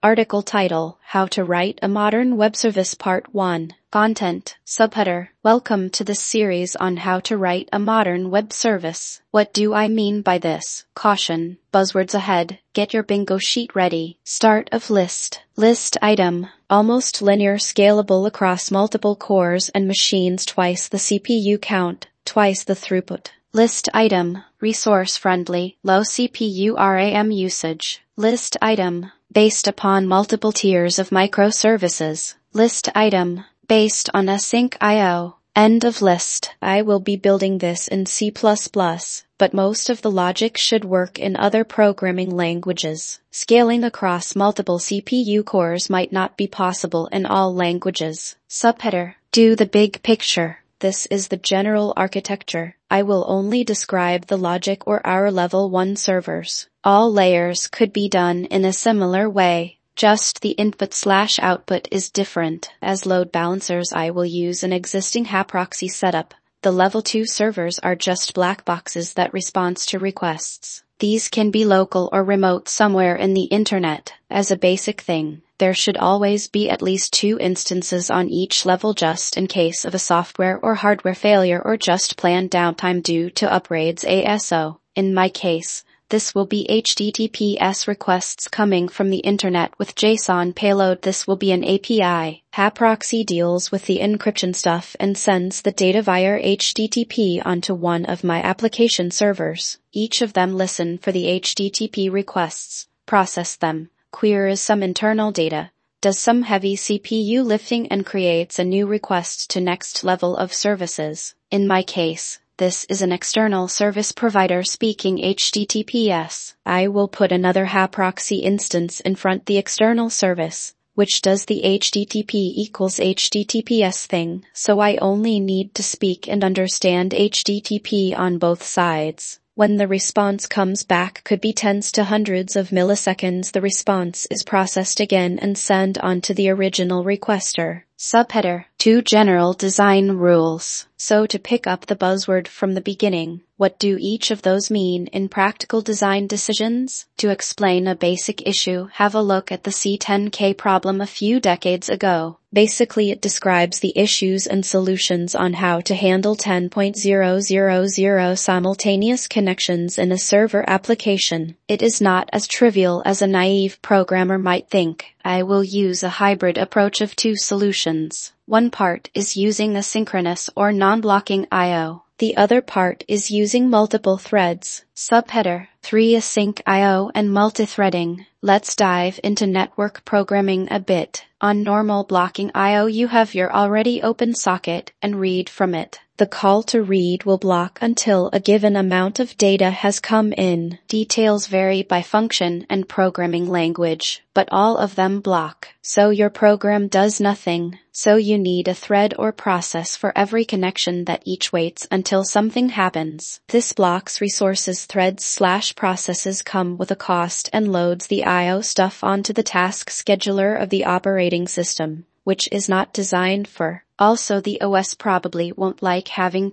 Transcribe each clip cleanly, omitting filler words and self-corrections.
Article title, How to Write a Modern Web Service Part 1. Content, Subheader. Welcome to this series on how to write a modern web service. What do I mean by this? Caution. Buzzwords ahead. Get your bingo sheet ready. Start of list. List item. Almost linear, scalable across multiple cores and machines, twice the CPU count, twice the throughput. List item. Resource-friendly, low CPU RAM usage. List item. Based upon multiple tiers of microservices. List item. Based on async I/O. End of list. I will be building this in C++, but most of the logic should work in other programming languages. Scaling across multiple CPU cores might not be possible in all languages. Subheader. Do the big picture. This is the general architecture. I will only describe the logic or our level 1 servers. All layers could be done in a similar way. Just the input/output is different. As load balancers, I will use an existing Haproxy setup. The level 2 servers are just black boxes that respond to requests. These can be local or remote somewhere in the internet. As a basic thing, there should always be at least 2 instances on each level just in case of a software or hardware failure or just planned downtime due to upgrades ASO. In my case, this will be HTTPS requests coming from the internet with JSON payload. This will be an API. Haproxy deals with the encryption stuff and sends the data via HTTP onto one of my application servers. Each of them listen for the HTTP requests, process them, queries some internal data, does some heavy CPU lifting and creates a new request to next level of services. In my case, this is an external service provider speaking HTTPS. I will put another Haproxy instance in front the external service, which does the HTTP equals HTTPS thing, so I only need to speak and understand HTTP on both sides. When the response comes back, could be tens to hundreds of milliseconds, the response is processed again and sent on to the original requester. Subheader. 2 general design rules. So to pick up the buzzword from the beginning, what do each of those mean in practical design decisions? To explain a basic issue, have a look at the C10K problem a few decades ago. Basically, it describes the issues and solutions on how to handle 10.000 simultaneous connections in a server application. It is not as trivial as a naive programmer might think. I will use a hybrid approach of 2 solutions. One part is using asynchronous or non-blocking I/O. The other part is using multiple threads. Subheader. 3 Async I/O and multithreading. Let's dive into network programming a bit. On normal blocking I/O, you have your already open socket and read from it. The call to read will block until a given amount of data has come in. Details vary by function and programming language, but all of them block. So your program does nothing. So you need a thread or process for every connection that each waits until something happens. This blocks resources. Threads/processes come with a cost and loads the I/O stuff onto the task scheduler of the operating system, which is not designed for. Also, the OS probably won't like having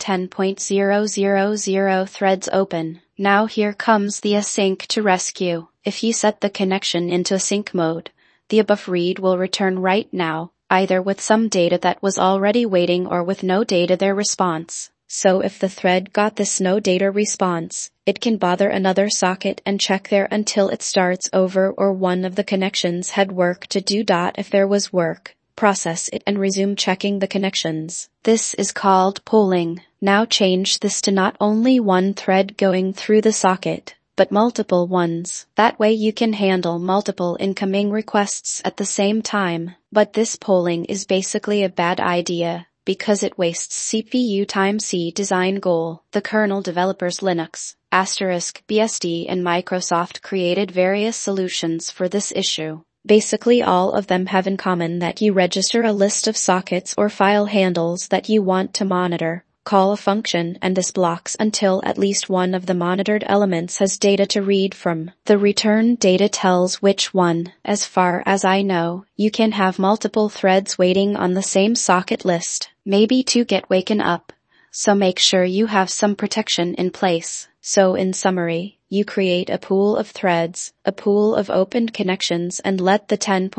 10.000 threads open. Now here comes the async to rescue. If you set the connection into async mode, the above read will return right now, either with some data that was already waiting or with no data their response. So if the thread got this no data response, it can bother another socket and check there until it starts over, or one of the connections had work to do. If there was work, process it and resume checking the connections. This is called pooling. Now change this to not only one thread going through the socket, but multiple ones. That way you can handle multiple incoming requests at the same time. But this pooling is basically a bad idea, because it wastes CPU time. C design goal. The kernel developers Linux, *BSD and Microsoft created various solutions for this issue. Basically all of them have in common that you register a list of sockets or file handles that you want to monitor, call a function, and this blocks until at least one of the monitored elements has data to read from. The return data tells which one. As far as I know, you can have multiple threads waiting on the same socket list, maybe to get waken up. So make sure you have some protection in place. So in summary, You create a pool of threads, a pool of opened connections, and let the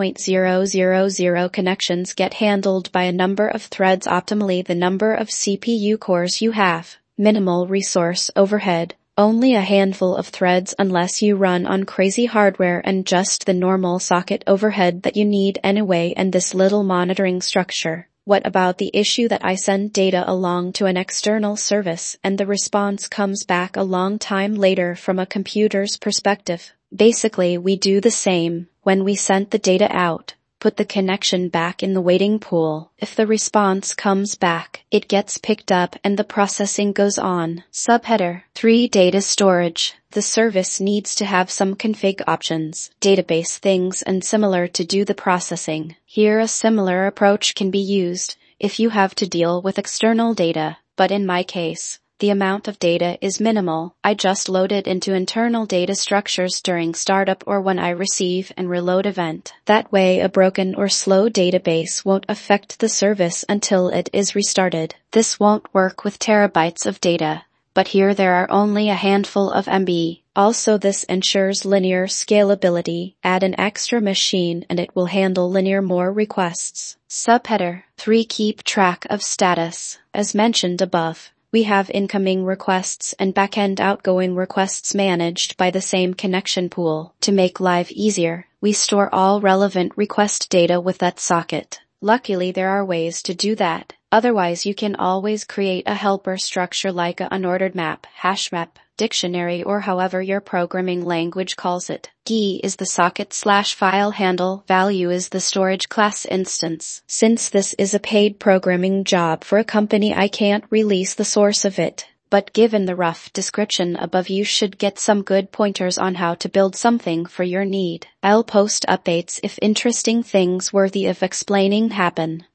10,000 connections get handled by a number of threads optimally the number of CPU cores you have. Minimal resource overhead. Only a handful of threads unless you run on crazy hardware and just the normal socket overhead that you need anyway and this little monitoring structure. What about the issue that I send data along to an external service and the response comes back a long time later from a computer's perspective? Basically, we do the same. When we sent the data out, put the connection back in the waiting pool. If the response comes back, it gets picked up and the processing goes on. Subheader 3. Data storage. The service needs to have some config options, database things, and similar to do the processing. Here a similar approach can be used if you have to deal with external data, but in my case, the amount of data is minimal. I just load it into internal data structures during startup or when I receive and reload event. That way a broken or slow database won't affect the service until it is restarted. This won't work with terabytes of data, but here there are only a handful of MB. Also this ensures linear scalability. Add an extra machine and it will handle linear more requests. Subheader 3. Keep track of status. As mentioned above, we have incoming requests and backend outgoing requests managed by the same connection pool. To make life easier, we store all relevant request data with that socket. Luckily there are ways to do that. Otherwise you can always create a helper structure like a unordered map, hash map, dictionary, or however your programming language calls it. Key is the socket/file handle, value is the storage class instance. Since this is a paid programming job for a company, I can't release the source of it. But given the rough description above, you should get some good pointers on how to build something for your need. I'll post updates if interesting things worthy of explaining happen.